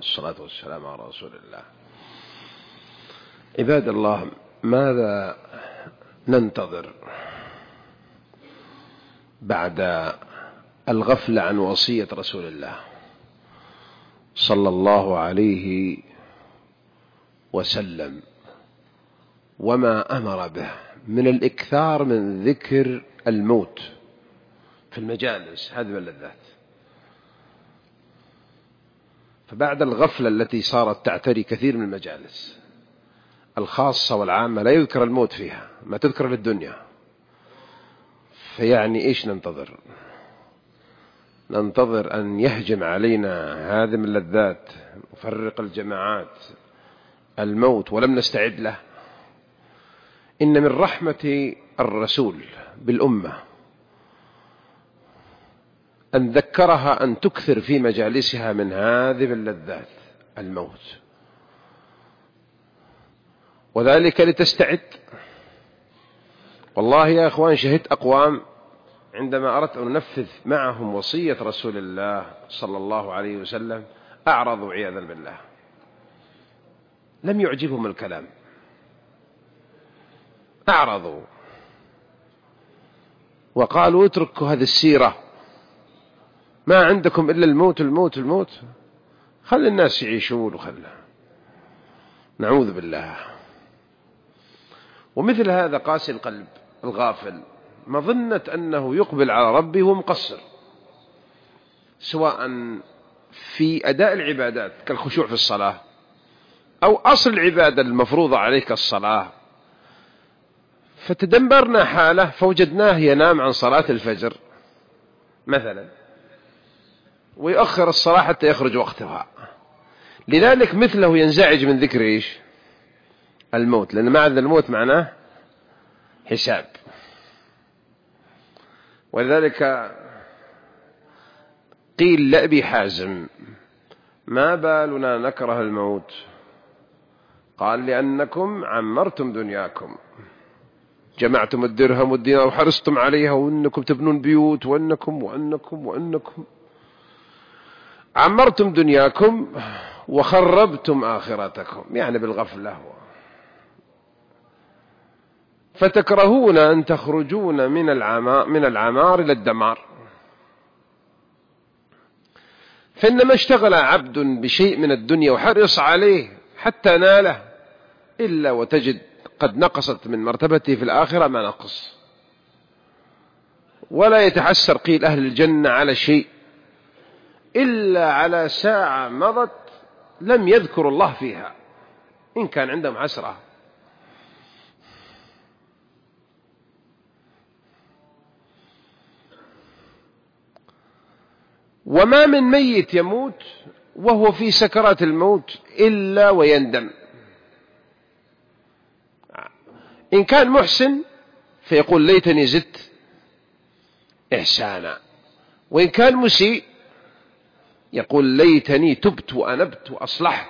والصلاة والسلام على رسول الله. عباد الله، ماذا ننتظر بعد الغفلة عن وصية رسول الله صلى الله عليه وسلم وما أمر به من الإكثار من ذكر الموت في المجالس هذه اللذات؟ فبعد الغفلة التي صارت تعتري كثير من المجالس الخاصة والعامة لا يذكر الموت فيها، ما تذكر للدنيا، فيعني إيش ننتظر؟ ننتظر أن يهجم علينا هادم اللذات مفرق الجماعات الموت ولم نستعد له؟ إن من رحمة الرسول بالأمة أن ذكرها أن تكثر في مجالسها من هذه اللذات الموت، وذلك لتستعد. والله يا أخوان شهدت أقوام عندما أردت أن أنفذ معهم وصية رسول الله صلى الله عليه وسلم أعرضوا عياذا بالله، لم يعجبهم الكلام، أعرضوا وقالوا اتركوا هذه السيرة، ما عندكم إلا الموت الموت الموت، خلي الناس يعيشون وخلها. نعوذ بالله. ومثل هذا قاسي القلب الغافل مظنة أنه يقبل على ربه ومقصر، سواء في أداء العبادات كالخشوع في الصلاة أو أصل العبادة المفروضة عليك الصلاة، فتدمرنا حاله فوجدناه ينام عن صلاة الفجر مثلا ويؤخر الصلاة حتى يخرج وقتها. لذلك مثله ينزعج من ذكر إيش؟ الموت، لأن معنى الموت معناه حساب. ولذلك قيل لأبي حازم: ما بالنا نكره الموت؟ قال: لأنكم عمرتم دنياكم، جمعتم الدرهم والدينار وحرصتم عليها، وأنكم تبنون بيوت، وأنكم عمرتم دنياكم وخربتم آخرتكم، يعني بالغفلة. فتكرهون أن تخرجون من العمار إلى الدمار. فإنما اشتغل عبد بشيء من الدنيا وحرص عليه حتى ناله إلا وتجد قد نقصت من مرتبته في الآخرة ما نقص، ولا يتحسر قيل أهل الجنة على شيء إلا على ساعة مضت لم يذكر الله فيها، إن كان عندهم حسرة. وما من ميت يموت وهو في سكرات الموت إلا ويندم. إن كان محسن فيقول ليتني زدت إحسانا، وإن كان مسيء يقول ليتني تبت وأنبت وأصلحت.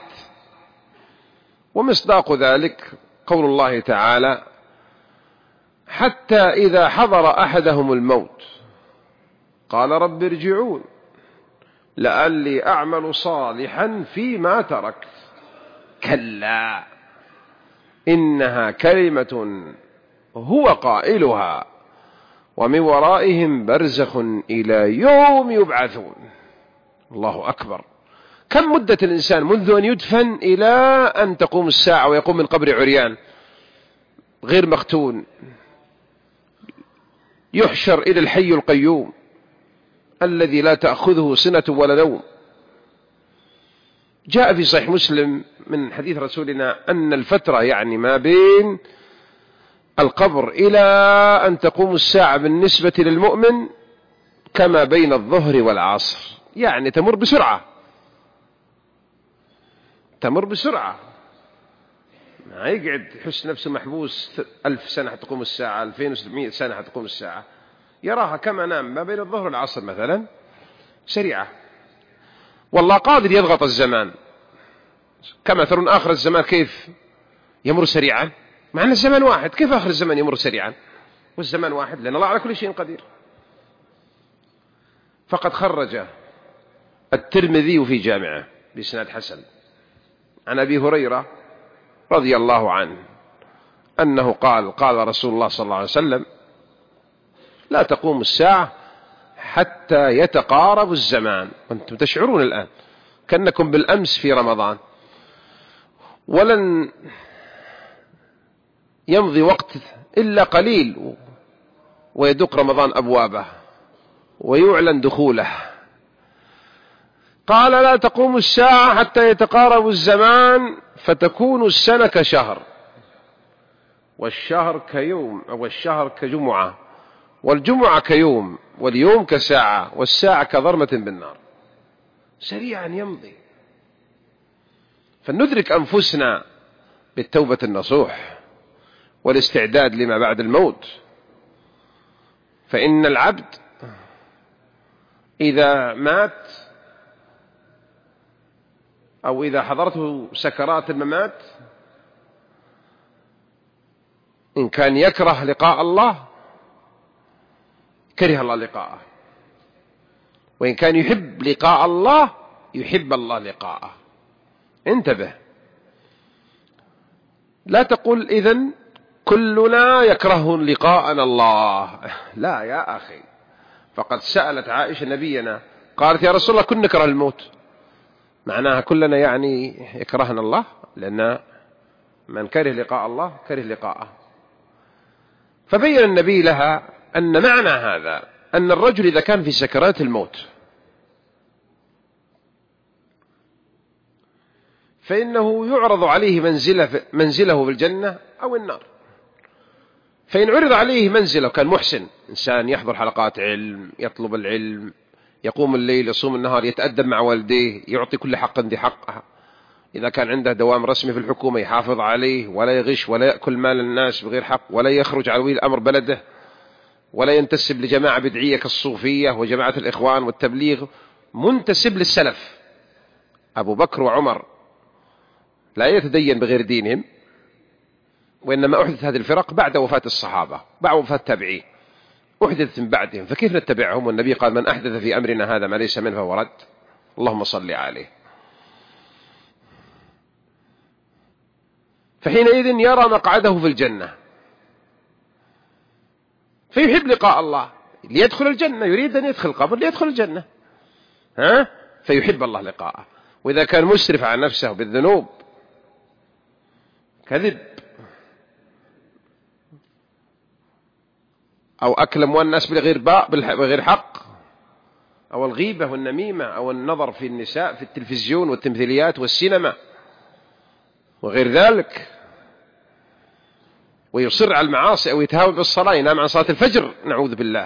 ومصداق ذلك قول الله تعالى: حتى إذا حضر أحدهم الموت قال رب ارجعون لعلي أعمل صالحا فيما تركت كلا إنها كلمة هو قائلها ومن ورائهم برزخ إلى يوم يبعثون. الله أكبر. كم مدة الإنسان منذ أن يدفن إلى أن تقوم الساعة ويقوم من قبر عريان غير مختون، يحشر إلى الحي القيوم الذي لا تأخذه سنة ولا نوم. جاء في صحيح مسلم من حديث رسولنا أن الفترة يعني ما بين القبر إلى أن تقوم الساعة بالنسبة للمؤمن كما بين الظهر والعصر، يعني تمر بسرعة، تمر بسرعة. ما يقعد يحس نفسه محبوس 1000 سنة حتى تقوم الساعة، 2600 سنة حتى تقوم الساعة، يراها كما نام ما بين الظهر والعصر مثلا سريعة. والله قادر يضغط الزمان كما ترون آخر الزمان كيف يمر سريعا، مع أن الزمان واحد. كيف آخر الزمان يمر سريعا والزمان واحد؟ لأن الله على كل شيء قدير. فقد خرج الترمذي في جامعه بإسناد حسن عن أبي هريرة رضي الله عنه أنه قال رسول الله صلى الله عليه وسلم: لا تقوم الساعة حتى يتقارب الزمان. وأنتم تشعرون الآن كأنكم بالأمس في رمضان، ولن يمضي وقت إلا قليل ويدق رمضان أبوابه ويعلن دخوله. قال: لا تقوم الساعة حتى يتقارب الزمان فتكون السنة كشهر، والشهر كيوم، والشهر كجمعة، والجمعة كيوم، واليوم كساعة، والساعة كظرمة بالنار. سريعا يمضي. فلندرك أنفسنا بالتوبة النصوح والاستعداد لما بعد الموت. فإن العبد إذا مات أو إذا حضرته سكرات الممات، إن كان يكره لقاء الله كره الله لقاءه، وإن كان يحب لقاء الله يحب الله لقاءه. انتبه، لا تقل إذن كلنا يكره لقاءنا الله، لا يا أخي. فقد سألت عائشة نبينا قالت: يا رسول الله كنا نكره الموت، معناها كلنا يعني يكرهنا الله، لأن من كره لقاء الله كره لقاءه. فبين النبي لها أن معنى هذا أن الرجل إذا كان في سكرات الموت فإنه يعرض عليه منزله في الجنة أو النار. فإن عرض عليه منزله كان محسن، إنسان يحضر حلقات علم، يطلب العلم، يقوم الليل، يصوم النهار، يتأدب مع والديه، يعطي كل حق ذي حقها. إذا كان عنده دوام رسمي في الحكومة يحافظ عليه، ولا يغش، ولا يأكل مال الناس بغير حق، ولا يخرج على ولي الأمر بلده، ولا ينتسب لجماعة بدعية كالصوفية وجماعة الإخوان والتبليغ، منتسب للسلف. أبو بكر وعمر لا يتدين بغير دينهم، وإنما أحدث هذه الفرق بعد وفاة الصحابة، بعد وفاة التابعين، أحدثت من بعدهم، فكيف نتبعهم؟ والنبي قال: من أحدث في أمرنا هذا ما ليس منه فهو رد. اللهم صل عليه. فحينئذ يرى مقعده في الجنة فيحب لقاء الله ليدخل الجنة، يريد أن يدخل القبر ليدخل الجنة، فيحب الله لقاءه. وإذا كان مسرف على نفسه بالذنوب، كذب أو أكل أموال الناس بغير حق، أو الغيبة والنميمة، أو النظر في النساء في التلفزيون والتمثيليات والسينما وغير ذلك، ويصر على المعاصي، أو يتهاون بالصلاة، ينام عن صلاة الفجر نعوذ بالله،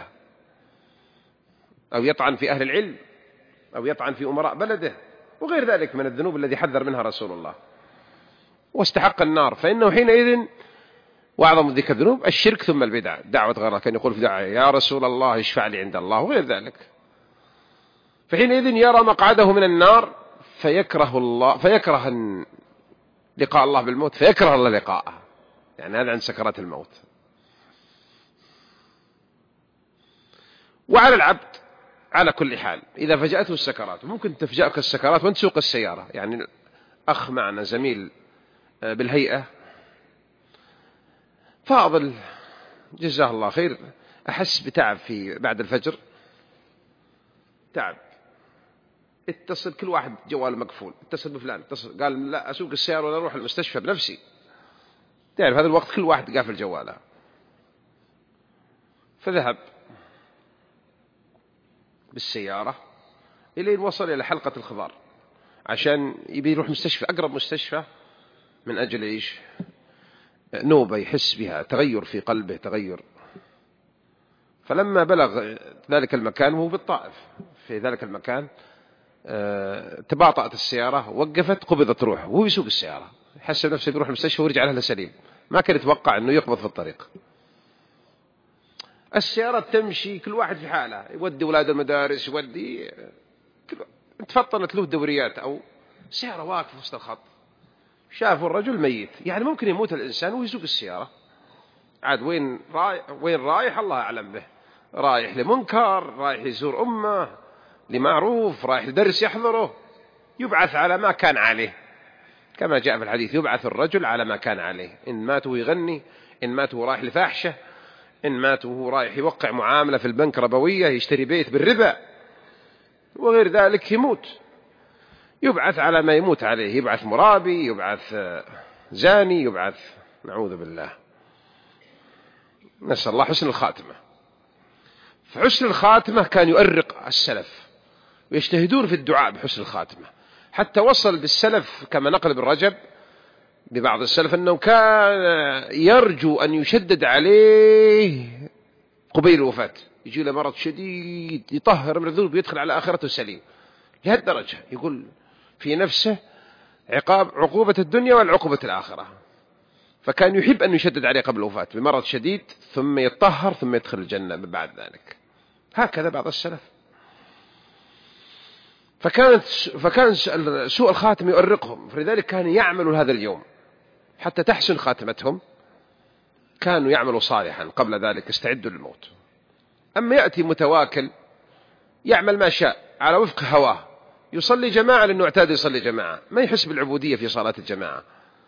أو يطعن في أهل العلم، أو يطعن في أمراء بلده، وغير ذلك من الذنوب الذي حذر منها رسول الله، واستحق النار. فإنه حينئذ وأعظم ذيك الذنوب الشرك ثم البدع، دعوة غير الله، كان يقول في دعوة: يا رسول الله اشفع لي عند الله، وغير ذلك. فحينئذ يرى مقعده من النار فيكره لقاء الله بالموت، فيكره الله لقاءه. يعني هذا عند سكرات الموت. وعلى العبد على كل حال إذا فجأته السكرات، ممكن تفجأك السكرات وانت سوق السيارة. يعني أخ معنا زميل بالهيئة فاضل جزاه الله خير، أحس بتعب بعد الفجر، تعب، اتصل كل واحد جوال مقفول، اتصل بفلان، اتصل، قال: لا أسوق السيارة ولا أروح المستشفى بنفسي. تعرف هذا الوقت كل واحد قافل جواله. فذهب بالسيارة إلى وصل إلى حلقة الخضار عشان يبي يروح مستشفى، أقرب مستشفى، من أجل إيش؟ نوبة يحس بها، تغير في قلبه، تغير. فلما بلغ ذلك المكان، وهو بالطائف في ذلك المكان، تباطأت السيارة، وقفت، قبضت روحه وهو يسوق السيارة، حس نفسه بيروح المستشفى ورجع له سليم، ما كان يتوقع أنه يقبض في الطريق. السيارة تمشي كل واحد في حاله، يودي أولاد المدارس، يودي، تفطنت له دوريات، أو سيارة واقفة وسط الخط، شافوا الرجل ميت. يعني ممكن يموت الإنسان وهو يسوق السيارة، عاد وين رايح الله أعلم به، رايح لمنكر، رايح يزور أمه، لمعروف، رايح لدرس يحضره، يبعث على ما كان عليه، كما جاء في الحديث يبعث الرجل على ما كان عليه، إن مات وهو يغني، إن مات وهو رايح لفاحشة، إن مات وهو رايح يوقع معاملة في البنك ربوية، يشتري بيت بالربا وغير ذلك، يموت يبعث على ما يموت عليه، يبعث مرابي، يبعث زاني، يبعث، نعوذ بالله، نسأل الله حسن الخاتمة. فحسن الخاتمة كان يؤرق السلف ويجتهدون في الدعاء بحسن الخاتمة، حتى وصل بالسلف كما نقل ابن رجب ببعض السلف أنه كان يرجو أن يشدد عليه قبيل الوفاة، يجي له مرض شديد يطهر من الذنوب ويدخل على آخرته سليم، لهالدرجة يقول في نفسه عقوبة الدنيا والعقوبة الآخرة، فكان يحب أن يشدد عليه قبل الوفاة بمرض شديد ثم يطهر ثم يدخل الجنة من بعد ذلك. هكذا بعض السلف. فكان سوء الخاتم يؤرقهم، فلذلك كانوا يعملوا هذا اليوم حتى تحسن خاتمتهم، كانوا يعملوا صالحا قبل ذلك استعدوا للموت. أما يأتي متواكل يعمل ما شاء على وفق هواه، يصلي جماعة لأنه اعتاد يصلي جماعة، ما يحس بالعبودية في صلاة الجماعة،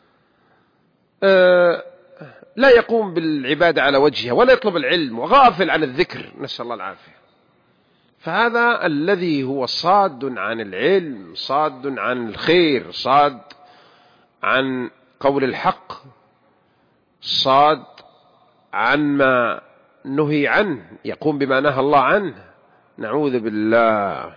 لا يقوم بالعبادة على وجهها ولا يطلب العلم، وغافل عن الذكر، نسأل الله العافية. فهذا الذي هو صاد عن العلم، صاد عن الخير، صاد عن قول الحق، صاد عن ما نهي عنه، يقوم بما نهى الله عنه، نعوذ بالله.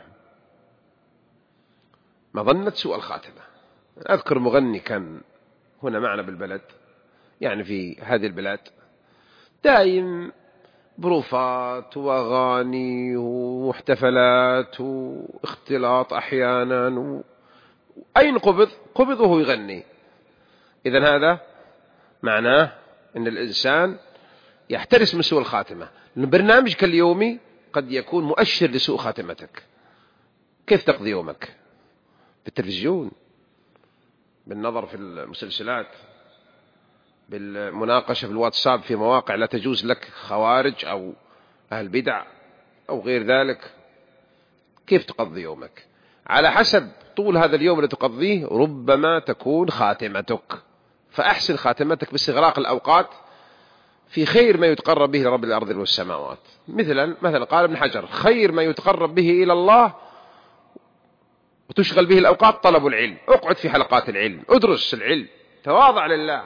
مظنة سوء الخاتمة. أذكر مغني كان هنا معنا بالبلد، يعني في هذه البلاد، دائم بروفات وأغاني واحتفالات واختلاط أحيانا، أين قبض وهو يغني. إذن هذا معناه أن الإنسان يحترس من سوء الخاتمة، لأن برنامجك اليومي قد يكون مؤشر لسوء خاتمتك. كيف تقضي يومك؟ بالتلفزيون، بالنظر في المسلسلات، بالمناقشة في الواتساب في مواقع لا تجوز لك، خوارج أو أهل بدع أو غير ذلك. كيف تقضي يومك؟ على حسب طول هذا اليوم اللي تقضيه ربما تكون خاتمتك، فأحسن خاتمتك باستغراق الأوقات في خير ما يتقرب به لرب الأرض والسماوات. مثلا قال ابن حجر: خير ما يتقرب به إلى الله وتشغل به الأوقات طلب العلم. اقعد في حلقات العلم، ادرس العلم، تواضع لله.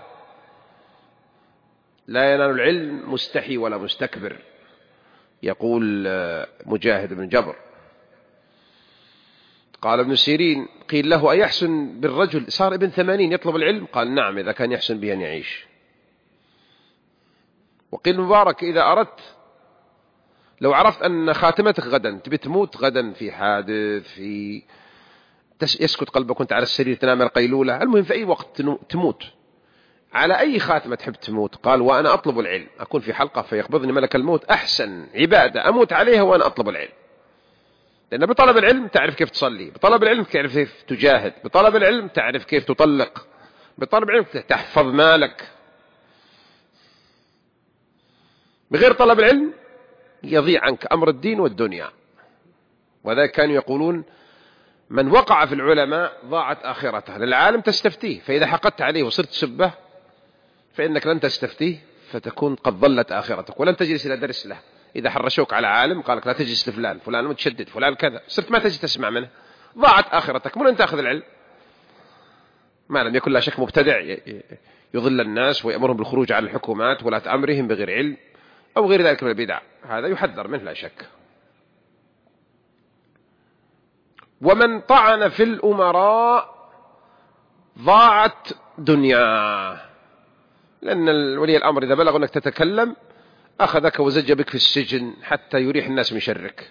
لا ينال العلم مستحي ولا مستكبر، يقول مجاهد بن جبر. قال ابن سيرين: قيل له: أيحسن بالرجل صار ابن 80 يطلب العلم؟ قال: نعم، إذا كان يحسن به أن يعيش. وقيل مبارك: إذا أردت، لو عرفت أن خاتمتك غدا تبي تموت غدا في حادث، في يسكت قلبك وانت على السرير تنام القيلولة، المهم في أي وقت تموت، على أي خاتمة تحب تموت؟ قال: وأنا أطلب العلم، أكون في حلقة فيقبضني ملك الموت، أحسن عبادة أموت عليها وأنا أطلب العلم. لأن بطلب العلم تعرف كيف تصلي، بطلب العلم تعرف كيف تجاهد، بطلب العلم تعرف كيف تطلق، بطلب العلم تحفظ مالك. بغير طلب العلم يضيع عنك أمر الدين والدنيا. وذلك كانوا يقولون: من وقع في العلماء ضاعت آخرته. للعالم تستفتيه، فإذا حقدت عليه وصرت سبه فإنك لن تستفتيه، فتكون قد ضلت آخرتك ولن تجلس إلى درس له. إذا حرشوك على عالم قالك لا تجلس لفلان، فلان متشدد، فلان كذا، صرت ما تجي تسمع منه، ضاعت آخرتك. من أن تأخذ العلم ما لم يكن لا شك مبتدع يضل الناس ويأمرهم بالخروج على الحكومات ولا أمرهم بغير علم أو غير ذلك من البدع، هذا يحذر منه لا شك. ومن طعن في الأمراء ضاعت دنياه، لأن ولي الأمر إذا بلغ أنك تتكلم أخذك وزج بك في السجن حتى يريح الناس من شرك.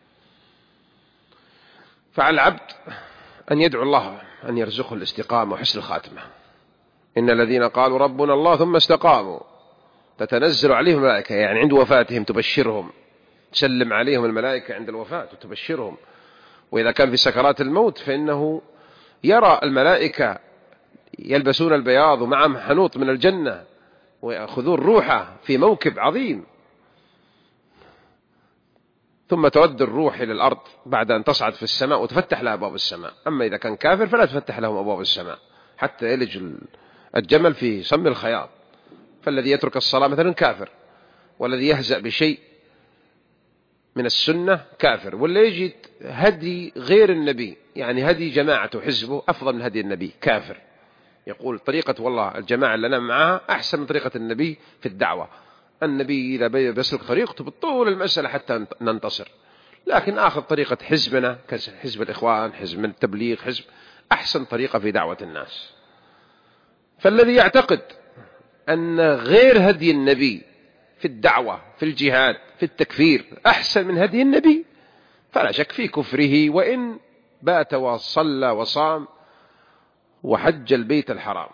فعلى العبد أن يدعو الله أن يرزقه الاستقامة وحسن الخاتمة. إن الذين قالوا ربنا الله ثم استقاموا تتنزل عليهم الملائكة، يعني عند وفاتهم تبشرهم، تسلم عليهم الملائكة عند الوفاة وتبشرهم. وإذا كان في سكرات الموت فإنه يرى الملائكة يلبسون البياض ومعهم حنوط من الجنة ويأخذون روحه في موكب عظيم. ثم ترد الروح إلى الأرض بعد أن تصعد في السماء وتفتح لها أبواب السماء. أما إذا كان كافر فلا تفتح لهم أبواب السماء حتى يلج الجمل في سم الخياط. فالذي يترك الصلاة مثلا كافر، والذي يهزأ بشيء من السنة كافر، واللي يجد هدي غير النبي، يعني هدي جماعته حزبه أفضل من هدي النبي، كافر. يقول طريقة والله الجماعة اللي أنا معها أحسن من طريقة النبي في الدعوة. النبي إذا بيسلك طريقته بالطول المسألة حتى ننتصر، لكن آخذ طريقة حزبنا كحزب الإخوان، حزب من التبليغ، حزب أحسن طريقة في دعوة الناس. فالذي يعتقد أن غير هدي النبي في الدعوة في الجهاد في التكفير أحسن من هدي النبي فلا شك في كفره، وإن بات وصلى وصام وحج البيت الحرام،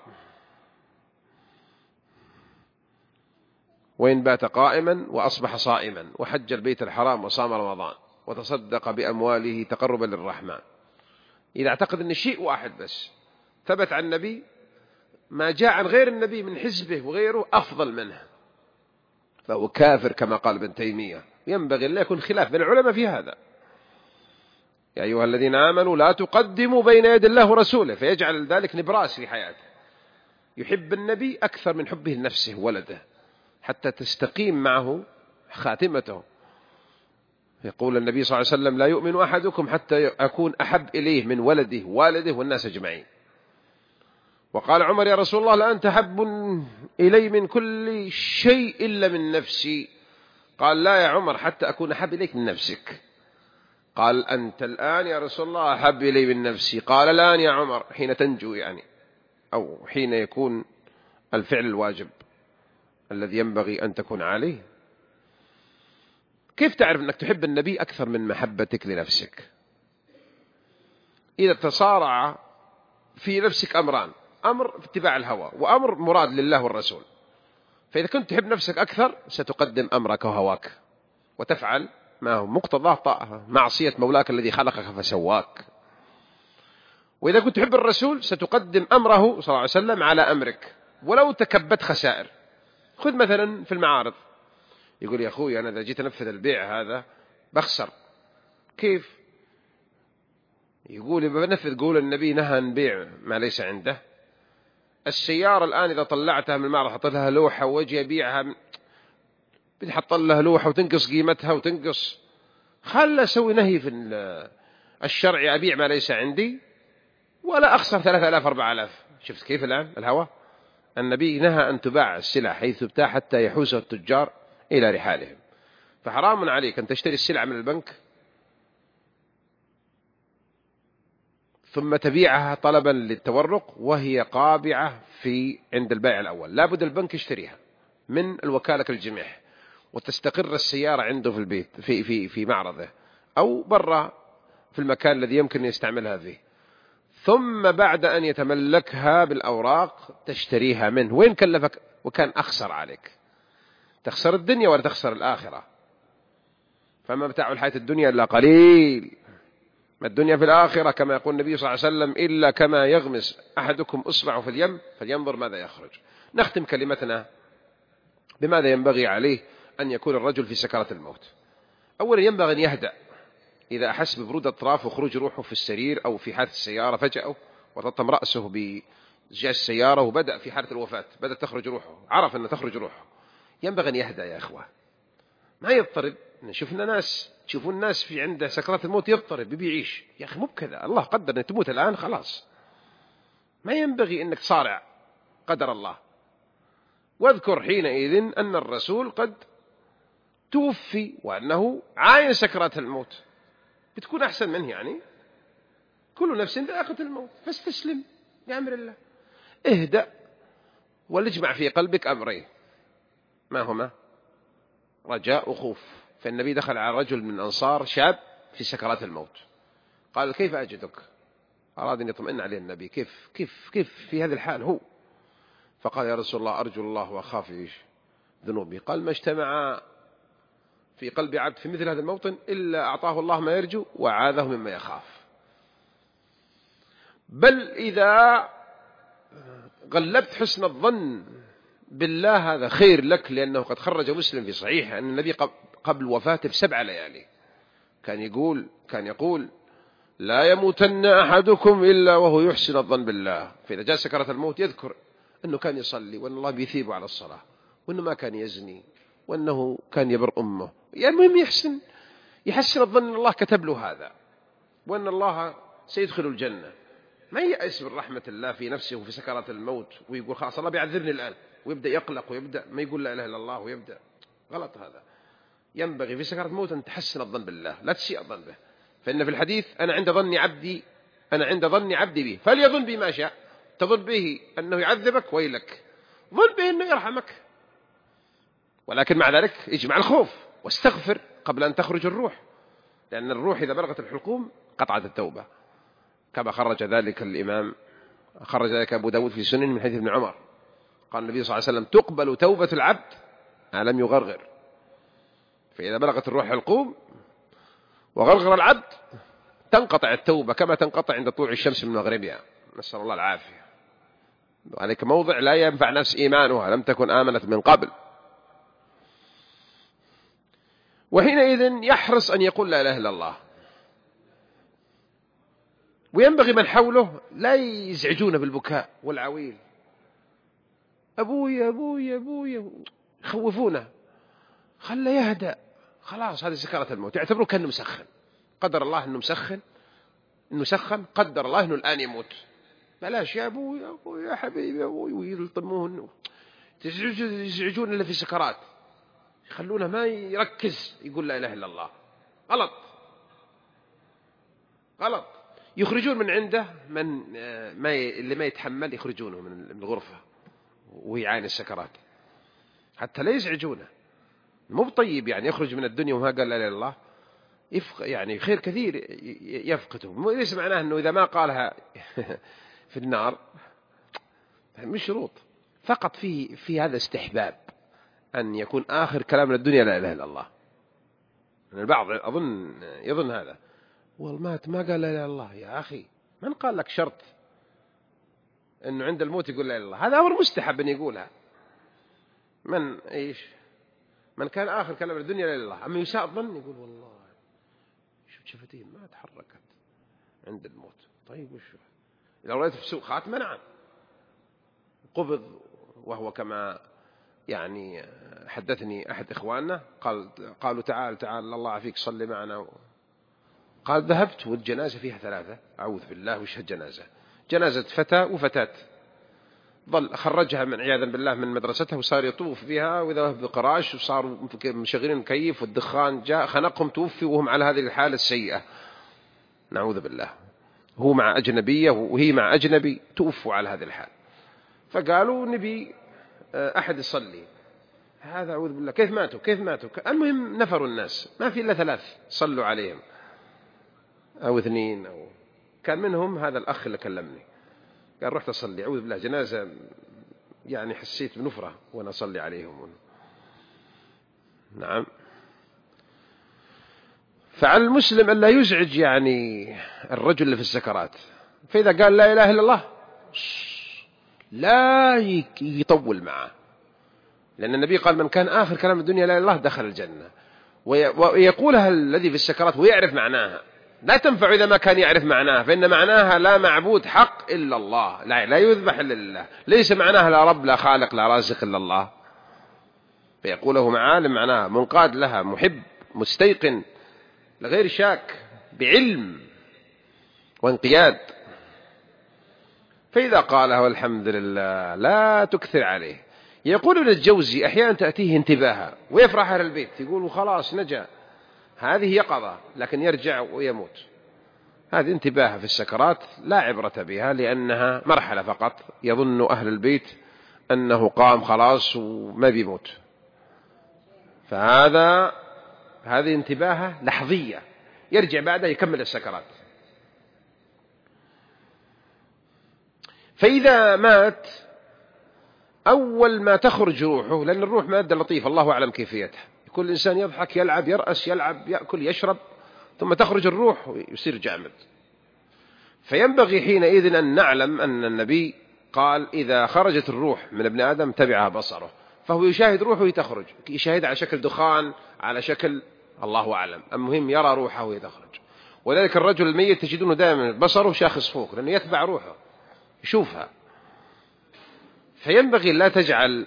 وإن بات قائما وأصبح صائما وحج البيت الحرام وصام رمضان وتصدق بأمواله تقربا للرحمن. إذا اعتقد أن شيء واحد بس ثبت عن النبي، ما جاء عن غير النبي من حزبه وغيره أفضل منه، فهو كافر كما قال ابن تيمية. ينبغي أن لا يكون خلاف بين العلماء في هذا. يا أيها الذين آمنوا لا تقدموا بين يدي الله ورسوله، فيجعل ذلك نبراس في حياته، يحب النبي أكثر من حبه لنفسه ولده حتى تستقيم معه خاتمته. يقول النبي صلى الله عليه وسلم لا يؤمن أحدكم حتى أكون أحب إليه من ولده والده والناس أجمعين. وقال عمر يا رسول الله لا أنت أحب إلي من كل شيء إلا من نفسي. قال لا يا عمر حتى أكون أحب إليك من نفسك. قال أنت الآن يا رسول الله أحب إلي من نفسي. قال الآن يا عمر، حين تنجو يعني، أو حين يكون الفعل الواجب الذي ينبغي أن تكون عليه. كيف تعرف أنك تحب النبي أكثر من محبتك لنفسك؟ إذا تصارع في نفسك أمران، أمر في اتباع الهوى وأمر مراد لله والرسول، فإذا كنت تحب نفسك أكثر ستقدم أمرك وهواك وتفعل ما هو مقتضاه طاعة معصية مولاك الذي خلقك فسواك. وإذا كنت تحب الرسول ستقدم أمره صلى الله عليه وسلم على أمرك ولو تكبت خسائر. خذ مثلا في المعارض، يقول يا أخوي أنا إذا جيت أنفذ البيع هذا بخسر. كيف؟ يقول بنفذ، قول النبي نهى عن بيع ما ليس عنده. السيارة الآن إذا طلعتها من المعرض حط لها لوحة وجي يبيعها، بتحط لها لوحة وتنقص قيمتها وتنقص. خل أسوي نهي في الشرع، أبيع ما ليس عندي ولا أخسر 3000 4000. شفت كيف الآن الهوى؟ النبي نهى أن تباع السلع حيث تبتاع حتى يحوزها التجار إلى رحالهم. فحرام عليك أن تشتري السلعة من البنك ثم تبيعها طلبا للتورق وهي قابعة عند البائع الأول. لابد البنك يشتريها من الوكالة الجميح وتستقر السيارة عنده في البيت في معرضه أو برا في المكان الذي يمكن يستعملها فيه، ثم بعد أن يتملكها بالأوراق تشتريها منه. وين كلفك وكان أخسر عليك؟ تخسر الدنيا ولا تخسر الآخرة؟ فما متاع الحياة الدنيا إلا قليل، ما الدنيا في الآخرة كما يقول النبي صلى الله عليه وسلم إلا كما يغمس أحدكم إصبعه في اليم فلينظر ماذا يخرج. نختم كلمتنا بماذا ينبغي عليه أن يكون الرجل في سكرات الموت. أولا ينبغي أن يهدأ إذا أحس ببرود أطراف وخروج روحه في السرير أو في حادث السيارة فجأة وتطم رأسه بزجاج السيارة وبدأ في حالة الوفاة، بدأت تخرج روحه، عرف أن تخرج روحه، ينبغي أن يهدأ يا أخوة، ما يضطرب. شفنا ناس، تشوفون الناس في عنده سكرات الموت يضطرب بيعيش. يا أخي مو بكذا، الله قدر أن تموت الآن خلاص، ما ينبغي أنك تصارع قدر الله. واذكر حينئذ أن الرسول قد توفي وأنه عاين سكرات الموت، بتكون أحسن منه. يعني كل نفس ذائقة الموت فاستسلم لأمر الله، اهدأ ولجمع في قلبك أمرين، ما هما؟ رجاء وخوف. فالنبي دخل على رجل من الأنصار شاب في سكرات الموت، قال كيف أجدك؟ أراد أن يطمئن عليه النبي، كيف في هذه الحال هو؟ فقال يا رسول الله أرجو الله وأخاف ذنوبي. قال ما اجتمع في قلب عبد في مثل هذا الموطن إلا أعطاه الله ما يرجو وعاذه مما يخاف. بل إذا غلبت حسن الظن بالله هذا خير لك، لأنه قد خرج مسلم في صحيح أن النبي قبل وفاته ب7 ليالي كان يقول لا يموتن أحدكم إلا وهو يحسن الظن بالله. فإذا جاء سكرات الموت يذكر أنه كان يصلي وأن الله بيثيبه على الصلاة وأنه ما كان يزني وأنه كان يبر أمه. يعني المهم يحسن الظن أن الله كتب له هذا وأن الله سيدخل الجنة. ما يأس من رحمة الله في نفسه وفي سكرات الموت ويقول خلاص الله بيعذرني الآن ويبدأ يقلق ويبدأ ما يقول لا إله إلا الله ويبدأ. غلط هذا. ينبغي في سكرات الموت أن تحسن الظن بالله لا تسيء الظن به. فإن في الحديث أنا عند ظن عبدي بي فليظن بي ما شاء. تظن به أنه يعذبك ويلك، ظن به أنه يرحمك، ولكن مع ذلك اجمع الخوف واستغفر قبل أن تخرج الروح، لأن الروح إذا بلغت الحلقوم قطعت التوبة، كما خرج ذلك أبو داود في سنن من حديث ابن عمر قال النبي صلى الله عليه وسلم تقبل توبة العبد ما لم يغرغر. فإذا بلغت الروح الحلقوم وغرغر العبد تنقطع التوبة كما تنقطع عند طلوع الشمس من مغربها، نسأل الله العافية. وعليك موضع لا ينفع نفس إيمانها لم تكن آمنت من قبل، وحينئذ يحرص أن يقول لا إله إلا الله. وينبغي من حوله لا يزعجونه بالبكاء والعويل، أبوي أبوي أبوي، يخوفونه، خله يهدأ، خلاص هذه سكرة الموت، يعتبروه كأنه مسخن، قدر الله أنه مسخن، قدر الله أنه الآن يموت، بلاش يا أبوي يا أبوي يا حبيبي يا أبوي، ويلطموه، يزعجون إلا في سكرات، يخلونه ما يركز يقول لا إله إلا الله. غلط. يخرجون من عنده اللي ما يتحمل، يخرجونه من الغرفة ويعاني السكرات حتى لا يزعجونه. مو بطيب يعني يخرج من الدنيا وما قال لا إله إلا الله، يعني خير كثير يفقده. ليس معناه أنه إذا ما قالها في النار، مش شروط، فقط في هذا استحباب أن يكون آخر كلام الدنيا لا إله إلا الله. البعض يظن هذا، والمات ما قال لا إله إلا الله. يا أخي من قال لك شرط أنه عند الموت يقول لا إله إلا الله؟ هذا أمر مستحب أن يقولها. من كان آخر كلام الدنيا لا إله إلا الله، أما يساء الظن يقول والله شوف شفتين ما تحركت عند الموت. طيب وشو لو رأيت في سوق خاتمة؟ نعم، قبض وهو كما يعني حدثني أحد إخواننا قالوا تعال الله عافيك صلي معنا. قال ذهبت والجنازة فيها 3، أعوذ بالله وش جنازة فتى وفتاة، ظل خرجها من عياذا بالله من مدرستها وصار يطوف بها وإذا بقراش، وصاروا مشغلين المكيف والدخان جاء خنقهم، توفي وهم على هذه الحالة السيئة، نعوذ بالله، هو مع أجنبية وهي مع أجنبي، توفوا على هذه الحال. فقالوا نبي أحد يصلي، هذا أعوذ بالله كيف ماتوا. المهم نفروا الناس، ما في إلا 3 صلوا عليهم أو 2، أو كان منهم هذا الأخ اللي كلمني قال رحت أصلي، أعوذ بالله جنازة، يعني حسيت بنفرة وأنا أصلي عليهم. نعم. فعلى المسلم أن لا يزعج يعني الرجل اللي في السكرات، فإذا قال لا إله إلا الله لا يطول معه، لأن النبي قال من كان آخر كلام الدنيا لا إله إلا الله دخل الجنة. ويقولها الذي في السكرات ويعرف معناها، لا تنفع إذا ما كان يعرف معناها، فإن معناها لا معبود حق إلا الله، لا يذبح إلا لله، ليس معناها لا رب لا خالق لا رازق إلا الله. فيقوله معالم معناها منقاد لها، محب مستيقن لغير شاك بعلم وانقياد. فإذا قالها والحمد لله لا تكثر عليه. يقول ابن الجوزي أحيانا تأتيه انتباهها ويفرح أهل البيت، يقول خلاص نجا، هذه يقظة لكن يرجع ويموت. هذه انتباهها في السكرات لا عبرة بها، لأنها مرحلة فقط، يظن أهل البيت أنه قام خلاص وما بيموت. هذه انتباهها لحظية، يرجع بعدها يكمل السكرات. فإذا مات أول ما تخرج روحه، لأن الروح مادة لطيفة الله أعلم كيفيتها، كل إنسان يضحك يلعب يرأس يلعب يأكل يشرب، ثم تخرج الروح ويصير جامد. فينبغي حينئذ أن نعلم أن النبي قال إذا خرجت الروح من ابن آدم تبعها بصره، فهو يشاهد روحه تخرج، يشاهد على شكل دخان، على شكل الله أعلم. المهم يرى روحه وهي تخرج. ولذلك الرجل الميت تجدونه دائما بصره شاخص فوق، لأنه يتبع روحه يشوفها. فينبغي لا تجعل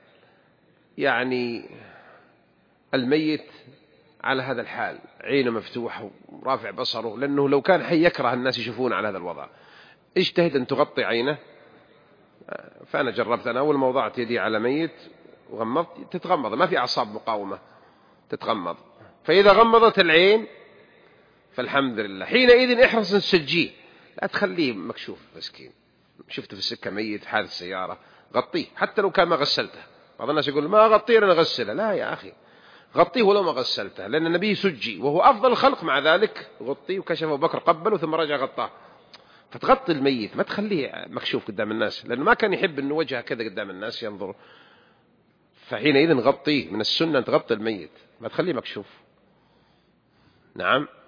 يعني الميت على هذا الحال، عينه مفتوحة ورافع بصره، لأنه لو كان حي يكره الناس يشوفون على هذا الوضع. اجتهد أن تغطي عينه. فأنا جربت، أنا أول ما وضعت يدي على ميت وغمضت تتغمض، ما في أعصاب مقاومة تتغمض، فإذا غمضت العين فالحمد لله. حينئذ احرص أن تسجيه، لا تخليه مكشوف مسكين. شفته في السكة ميت حادث سيارة، غطيه حتى لو كان ما غسلته. بعض الناس يقول ما أغطيه أنا أغسله، لا يا أخي غطيه ولو ما غسلته، لأن النبي سجي وهو أفضل الخلق، مع ذلك غطيه وكشفه بكر قبله ثم رجع غطاه. فتغطي الميت، ما تخليه مكشوف قدام الناس، لأنه ما كان يحب أنه وجهه كذا قدام الناس ينظر. فحينئذ غطيه، من السنة أن تغطي الميت ما تخليه مكشوف. نعم.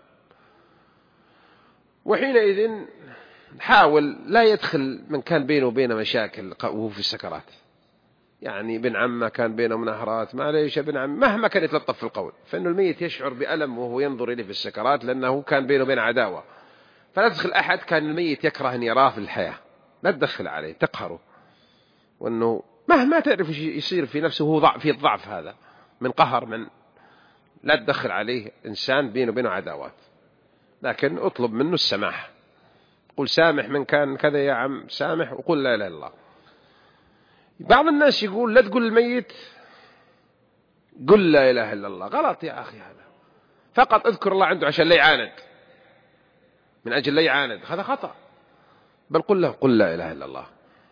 وحينئذ حاول لا يدخل من كان بينه وبينه مشاكل وهو في السكرات، يعني ابن عمه كان بينه مناهرات، معليش ابن عم، مهما كان يتلطف في القول، فإنه الميت يشعر بألم وهو ينظر إليه في السكرات، لأنه كان بينه وبين عداوة. فلا تدخل أحد كان الميت يكره أن يراه في الحياة، لا تدخل عليه تقهره، وأنه مهما تعرف يصير في نفسه هو في الضعف هذا من قهر من، لا تدخل عليه إنسان بينه وبينه عداوات، لكن اطلب منه السماح. قل سامح من كان كذا يا عم، سامح وقل لا إله إلا الله. بعض الناس يقول لا تقول الميت قل لا إله إلا الله. غلط يا أخي، هذا فقط اذكر الله عنده عشان لا يعاند، من أجل لا يعاند، هذا خطأ. بل قل له قل لا إله إلا الله.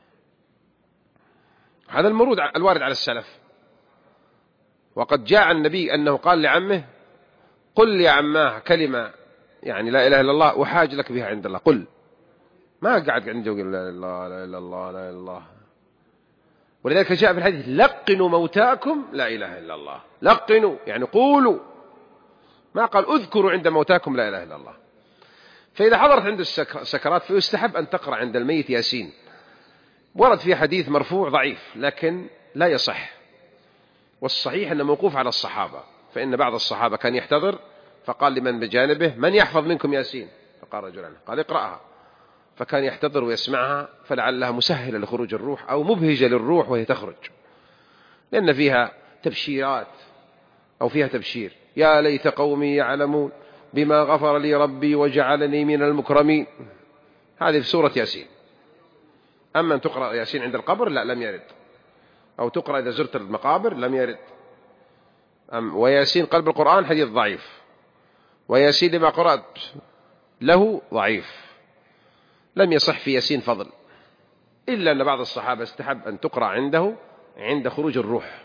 هذا الوارد على السلف. وقد جاء النبي أنه قال لعمه قل يا عماه كلمة يعني لا إله إلا الله وحاج لك بها عند الله، قل. ما قعد عنده يقول لا إله إلا الله لا إله إلا الله لا إله إلا الله. ولذلك جاء في الحديث لقنوا موتاكم لا إله إلا الله. لقنوا يعني قولوا، ما قال اذكروا عند موتاكم لا إله إلا الله. فإذا حضرت عند السكرات فيستحب أن تقرأ عند الميت ياسين. ورد في حديث مرفوع ضعيف لكن لا يصح، والصحيح أنه موقوف على الصحابة، فإن بعض الصحابة كان يحتضر فقال لمن بجانبه من يحفظ منكم ياسين، فقال رجلان قال اقرأها، فكان يحتضر ويسمعها، فلعلها مسهلة لخروج الروح أو مبهجة للروح وهي تخرج، لأن فيها تبشيرات أو فيها تبشير يا ليت قومي يعلمون بما غفر لي ربي وجعلني من المكرمين. هذه في سورة ياسين. أما أن تقرأ ياسين عند القبر لا، لم يرد. أو تقرأ إذا زرت المقابر لم يرد. وياسين قلب القرآن حديث ضعيف، وياسين لما قرأت له ضعيف، لم يصح في ياسين فضل، إلا أن بعض الصحابة استحب أن تقرأ عنده عند خروج الروح.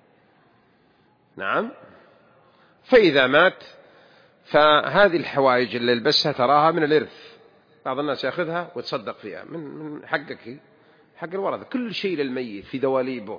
نعم. فإذا مات فهذه الحوائج اللي يلبسها تراها من الإرث، بعض الناس يأخذها ويتصدق فيها من حقك، حق الورثة. كل شيء للميت في دواليبه،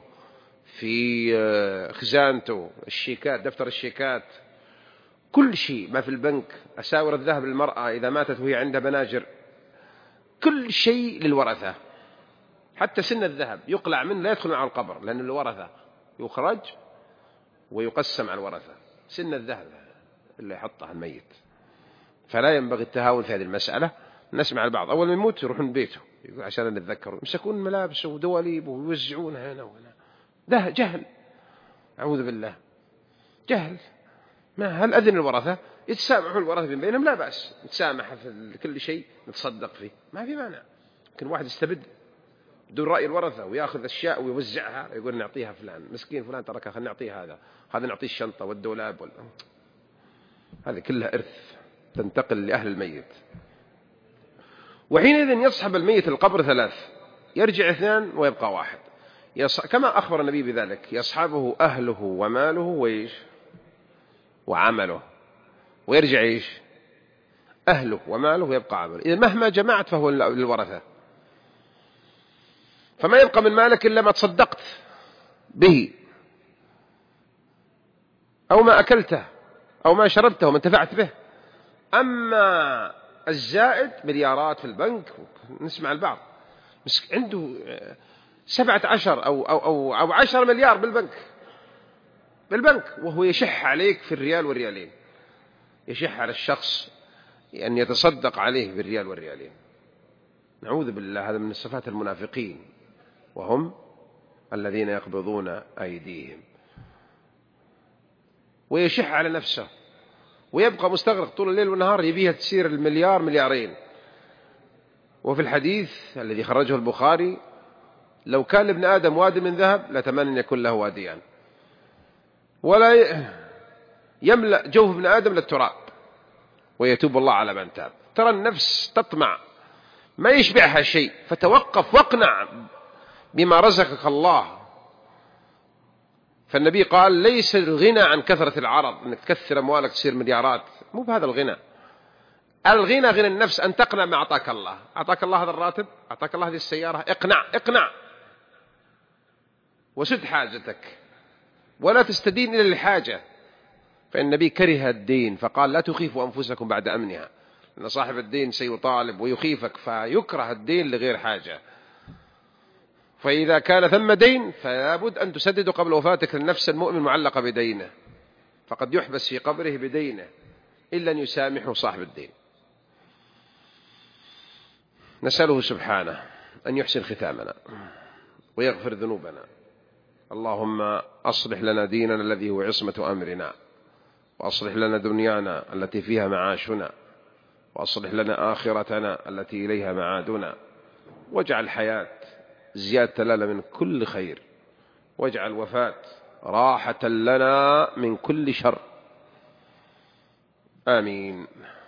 في خزانته، الشيكات، دفتر الشيكات، كل شيء ما في البنك، أساور الذهب للمرأة إذا ماتت وهي عندها بناجر، كل شيء للورثة. حتى سن الذهب يقلع منه لا يدخل على القبر، لأن الورثة يخرج ويقسم على الورثة. سن الذهب اللي يحطها الميت، فلا ينبغي التهاون في هذه المسألة. نسمع البعض أول ما يموت يروحون بيته يقول عشان نتذكر، يمسكون ملابسه ودواليبه ويوزعونها هنا وهنا. ده جهل، أعوذ بالله، جهل. ما هل أذن الورثة يتسامحوا الورثة بين بينهم؟ لا بأس نتسامح في كل شيء نتصدق فيه، ما في مانع. لكن واحد يستبد دون رأي الورثة ويأخذ أشياء ويوزعها، يقول نعطيها فلان، مسكين فلان تركها خلينا نعطيه هذا نعطيه الشنطة والدولاب هذه كلها إرث تنتقل لأهل الميت. وحينئذ يصحب الميت القبر 3، يرجع 2 ويبقى 1، كما أخبر النبي بذلك. يصحبه أهله وماله وإيش وعمله، ويرجع إيش أهله وماله ويبقى عمله. إذا مهما جمعت فهو للورثة، فما يبقى من مالك إلا ما تصدقت به أو ما أكلته أو ما شربته وما انتفعت به. أما الزائد مليارات في البنك، نسمع البعض عنده 17 أو 10 مليار بالبنك، بالبنك، وهو يشح عليك في الريال والريالين، يشح على الشخص أن يتصدق عليه بالريال والريالين. نعوذ بالله، هذا من صفات المنافقين، وهم الذين يقبضون أيديهم. ويشح على نفسه ويبقى مستغرق طول الليل والنهار، يبيها تسير المليار مليارين. وفي الحديث الذي خرجه البخاري: لو كان لابن آدم واد من ذهب لتمنى أن يكون له واديان، ولا يملأ جوف ابن آدم للتراب، ويتوب الله على من تاب. ترى النفس تطمع ما يشبعها شيء، فتوقف واقنع بما رزقك الله. فالنبي قال: ليس الغنى عن كثرة العرض، انك تكثر اموالك تصير مليارات، مو بهذا الغنى. الغنى غنى النفس، ان تقنع ما اعطاك الله. اعطاك الله هذا الراتب، اعطاك الله هذه السيارة، اقنع وسد حاجتك، ولا تستدين إلى الحاجة. فالنبي كره الدين فقال: لا تخيفوا أنفسكم بعد أمنها، أن صاحب الدين سيطالب ويخيفك، فيكره الدين لغير حاجة. فإذا كان ثم دين فلا بد أن تسدد قبل وفاتك. النفس المؤمن معلقة بدينه، فقد يحبس في قبره بدينه إلا أن يسامحه صاحب الدين. نسأله سبحانه أن يحسن ختامنا ويغفر ذنوبنا. اللهم أصلح لنا ديننا الذي هو عصمة أمرنا، وأصلح لنا دنيانا التي فيها معاشنا، وأصلح لنا آخرتنا التي إليها معادنا، واجعل الحياة زيادة لنا من كل خير، واجعل الوفاة راحة لنا من كل شر. آمين.